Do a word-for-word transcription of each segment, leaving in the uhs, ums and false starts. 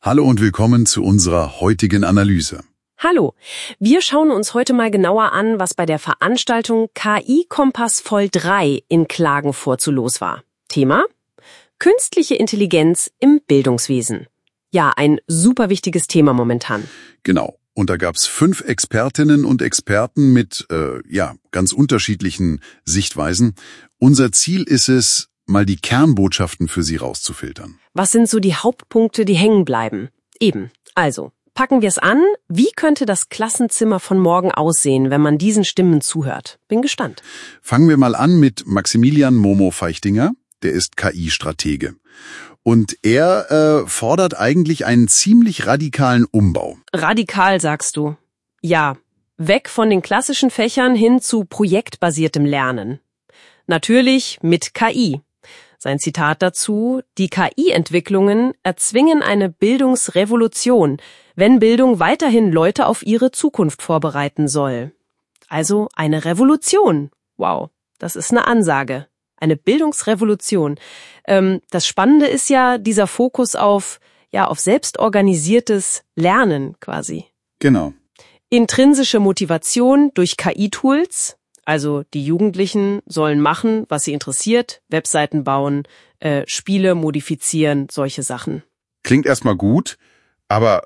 Hallo und willkommen zu unserer heutigen Analyse. Hallo, wir schauen uns heute mal genauer an, was bei der Veranstaltung K I-Kompass Voll drei in Klagenfurt so los war. Thema? Künstliche Intelligenz im Bildungswesen. Ja, ein super wichtiges Thema momentan. Genau. Und da gab's fünf Expertinnen und Experten mit, äh, ja, ganz unterschiedlichen Sichtweisen. Unser Ziel ist es, mal die Kernbotschaften für Sie rauszufiltern. Was sind so die Hauptpunkte, die hängen bleiben? Eben, also, packen wir es an. Wie könnte das Klassenzimmer von morgen aussehen, wenn man diesen Stimmen zuhört? Bin gespannt. Fangen wir mal an mit Maximilian Momo Feichtinger. Der ist K I-Stratege. Und er äh, fordert eigentlich einen ziemlich radikalen Umbau. Radikal, sagst du. Ja, weg von den klassischen Fächern hin zu projektbasiertem Lernen. Natürlich mit K I. Sein Zitat dazu: Die K I-Entwicklungen erzwingen eine Bildungsrevolution, wenn Bildung weiterhin Leute auf ihre Zukunft vorbereiten soll. Also eine Revolution. Wow, das ist eine Ansage. Eine Bildungsrevolution. Ähm, das Spannende ist ja dieser Fokus auf, ja, auf selbstorganisiertes Lernen quasi. Genau. Intrinsische Motivation durch K I-Tools. Also die Jugendlichen sollen machen, was sie interessiert, Webseiten bauen, äh, Spiele modifizieren, solche Sachen. Klingt erstmal gut, aber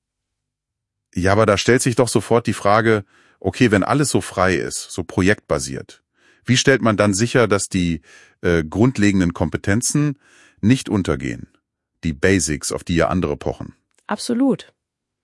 ja, aber da stellt sich doch sofort die Frage, okay, wenn alles so frei ist, so projektbasiert, wie stellt man dann sicher, dass die äh, grundlegenden Kompetenzen nicht untergehen? Die Basics, auf die ja andere pochen. Absolut.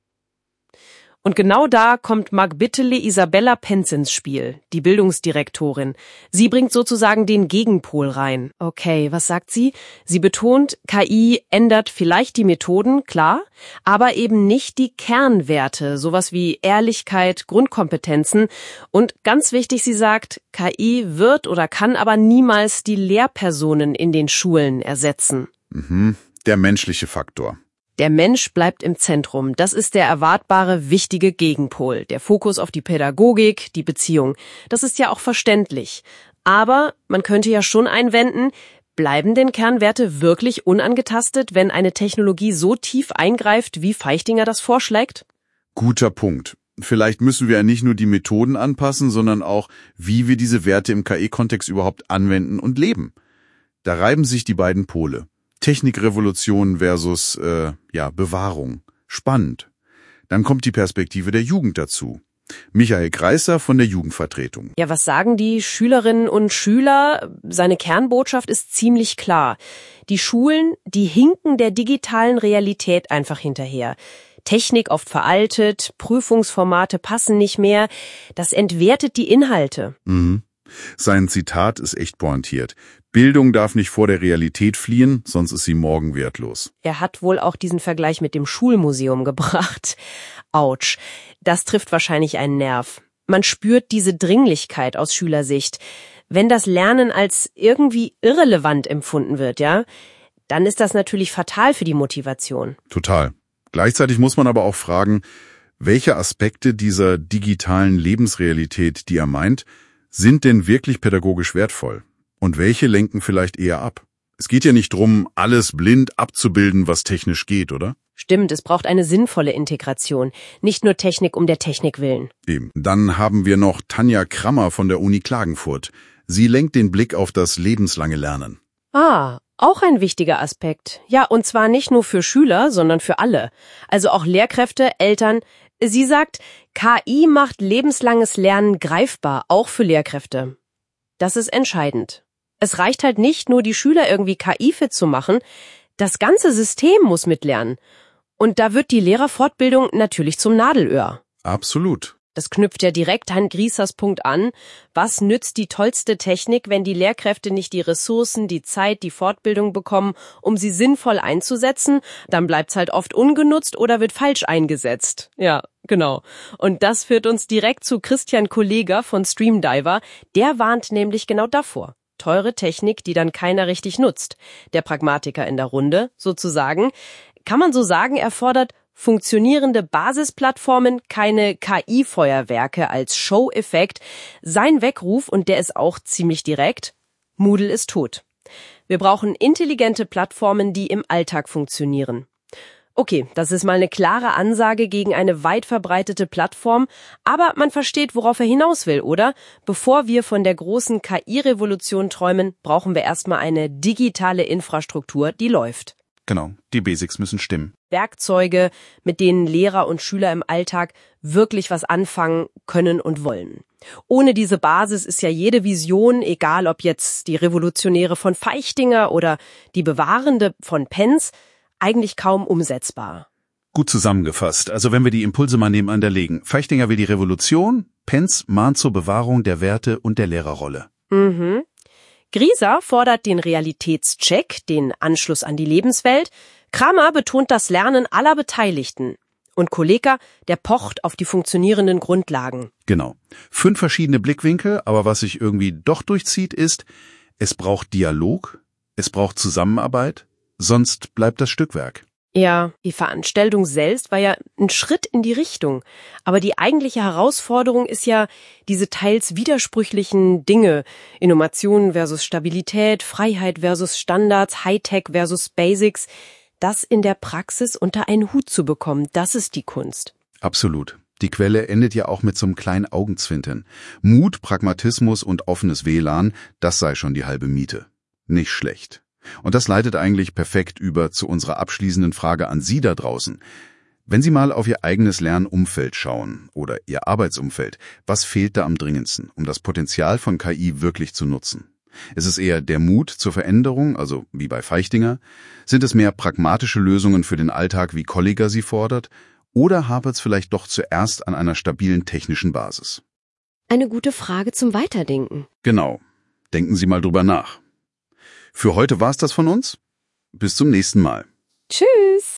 Und genau da kommt Margbittele Isabella Penz ins Spiel, die Bildungsdirektorin. Sie bringt sozusagen den Gegenpol rein. Okay, was sagt sie? Sie betont, K I ändert vielleicht die Methoden, klar, aber eben nicht die Kernwerte, sowas wie Ehrlichkeit, Grundkompetenzen. Und ganz wichtig, sie sagt, K I wird oder kann aber niemals die Lehrpersonen in den Schulen ersetzen. Mhm, der menschliche Faktor. Der Mensch bleibt im Zentrum. Das ist der erwartbare, wichtige Gegenpol. Der Fokus auf die Pädagogik, die Beziehung. Das ist ja auch verständlich. Aber man könnte ja schon einwenden, bleiben denn Kernwerte wirklich unangetastet, wenn eine Technologie so tief eingreift, wie Feichtinger das vorschlägt? Guter Punkt. Vielleicht müssen wir ja nicht nur die Methoden anpassen, sondern auch, wie wir diese Werte im K I-Kontext überhaupt anwenden und leben. Da reiben sich die beiden Pole. Technikrevolution versus äh, ja Bewahrung. Spannend. Dann kommt die Perspektive der Jugend dazu. Michael Greißer von der Jugendvertretung. Ja, was sagen die Schülerinnen und Schüler? Seine Kernbotschaft ist ziemlich klar. Die Schulen, die hinken der digitalen Realität einfach hinterher. Technik oft veraltet, Prüfungsformate passen nicht mehr. Das entwertet die Inhalte. Mhm. Sein Zitat ist echt pointiert. Bildung darf nicht vor der Realität fliehen, sonst ist sie morgen wertlos. Er hat wohl auch diesen Vergleich mit dem Schulmuseum gebracht. Autsch, das trifft wahrscheinlich einen Nerv. Man spürt diese Dringlichkeit aus Schülersicht. Wenn das Lernen als irgendwie irrelevant empfunden wird, ja, dann ist das natürlich fatal für die Motivation. Total. Gleichzeitig muss man aber auch fragen, welche Aspekte dieser digitalen Lebensrealität, die er meint, sind denn wirklich pädagogisch wertvoll? Und welche lenken vielleicht eher ab? Es geht ja nicht drum, alles blind abzubilden, was technisch geht, oder? Stimmt, es braucht eine sinnvolle Integration, nicht nur Technik um der Technik willen. Eben. Dann haben wir noch Tanja Krammer von der Uni Klagenfurt. Sie lenkt den Blick auf das lebenslange Lernen. Ah, auch ein wichtiger Aspekt. Ja, und zwar nicht nur für Schüler, sondern für alle. Also auch Lehrkräfte, Eltern. Sie sagt, K I macht lebenslanges Lernen greifbar, auch für Lehrkräfte. Das ist entscheidend. Es reicht halt nicht, nur die Schüler irgendwie K I-fit zu machen. Das ganze System muss mitlernen. Und da wird die Lehrerfortbildung natürlich zum Nadelöhr. Absolut. Das knüpft ja direkt an Griessers Punkt an. Was nützt die tollste Technik, wenn die Lehrkräfte nicht die Ressourcen, die Zeit, die Fortbildung bekommen, um sie sinnvoll einzusetzen? Dann bleibt's halt oft ungenutzt oder wird falsch eingesetzt. Ja, genau. Und das führt uns direkt zu Christian Kolleger von Streamdiver. Der warnt nämlich genau davor. Teure Technik, die dann keiner richtig nutzt. Der Pragmatiker in der Runde, sozusagen. Kann man so sagen, er fordert funktionierende Basisplattformen, keine K I-Feuerwerke als Show-Effekt. Sein Weckruf, und der ist auch ziemlich direkt, Moodle ist tot. Wir brauchen intelligente Plattformen, die im Alltag funktionieren. Okay, das ist mal eine klare Ansage gegen eine weit verbreitete Plattform, aber man versteht, worauf er hinaus will, oder? Bevor wir von der großen K I-Revolution träumen, brauchen wir erstmal eine digitale Infrastruktur, die läuft. Genau, die Basics müssen stimmen. Werkzeuge, mit denen Lehrer und Schüler im Alltag wirklich was anfangen können und wollen. Ohne diese Basis ist ja jede Vision, egal ob jetzt die Revolutionäre von Feichtinger oder die Bewahrende von Pence, eigentlich kaum umsetzbar. Gut zusammengefasst. Also wenn wir die Impulse mal nebeneinander legen. Feichtinger will die Revolution, Pence mahnt zur Bewahrung der Werte und der Lehrerrolle. Mhm. Grieser fordert den Realitätscheck, den Anschluss an die Lebenswelt. Kramer betont das Lernen aller Beteiligten. Und Kolleka, der pocht auf die funktionierenden Grundlagen. Genau. Fünf verschiedene Blickwinkel, aber was sich irgendwie doch durchzieht, ist, es braucht Dialog, es braucht Zusammenarbeit, sonst bleibt das Stückwerk. Ja, die Veranstaltung selbst war ja ein Schritt in die Richtung. Aber die eigentliche Herausforderung ist ja diese teils widersprüchlichen Dinge. Innovation versus Stabilität, Freiheit versus Standards, Hightech versus Basics. Das in der Praxis unter einen Hut zu bekommen, das ist die Kunst. Absolut. Die Quelle endet ja auch mit so einem kleinen Augenzwinkern. Mut, Pragmatismus und offenes W L A N, das sei schon die halbe Miete. Nicht schlecht. Und das leitet eigentlich perfekt über zu unserer abschließenden Frage an Sie da draußen. Wenn Sie mal auf Ihr eigenes Lernumfeld schauen oder Ihr Arbeitsumfeld, was fehlt da am dringendsten, um das Potenzial von K I wirklich zu nutzen? Ist es eher der Mut zur Veränderung, also wie bei Feichtinger? Sind es mehr pragmatische Lösungen für den Alltag, wie Kollega sie fordert? Oder hapert es vielleicht doch zuerst an einer stabilen technischen Basis? Eine gute Frage zum Weiterdenken. Genau. Denken Sie mal drüber nach. Für heute war's das von uns. Bis zum nächsten Mal. Tschüss.